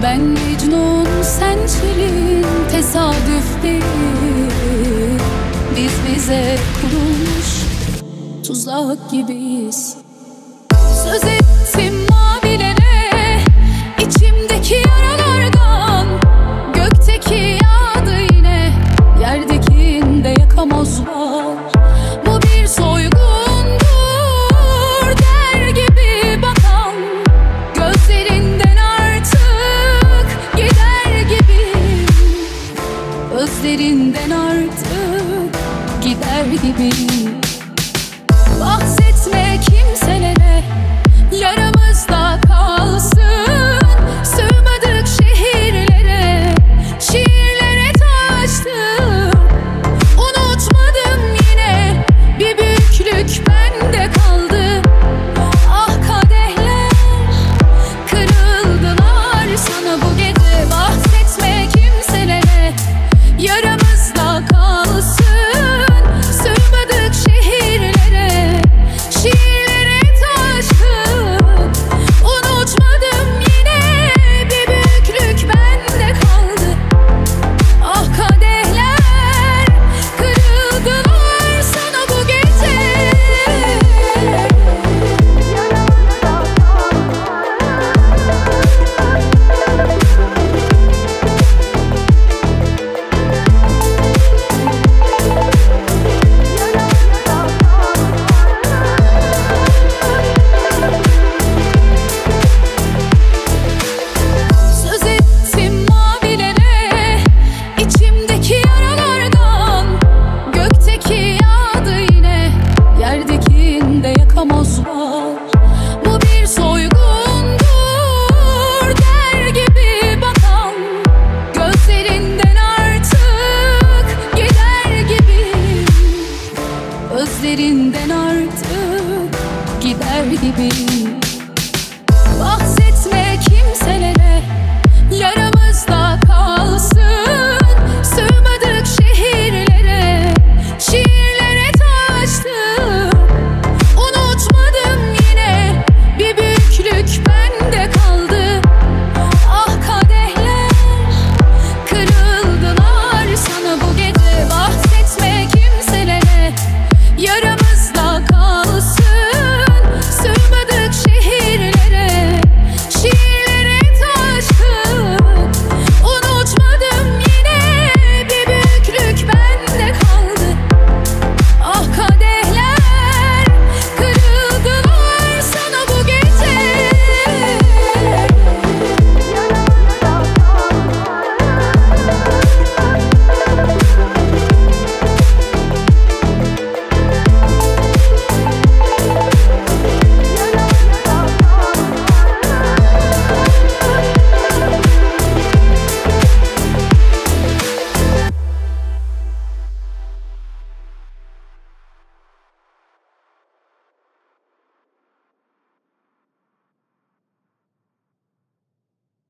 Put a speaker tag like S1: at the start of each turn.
S1: Ben Mecnun, sen Çelin, tesadüf değil. Biz bize kurulmuş tuzak gibiyiz. Söz ettim mavilere, içimdeki yaralardan. Gökteki yağdı yine, yerdekinde yakamoz var. Bu bir soygundur der gibi bakan, gözlerinden artık gider gibiyim. Gözlerinden artık gider gibiyim. Bahsetme kimselere, yaramı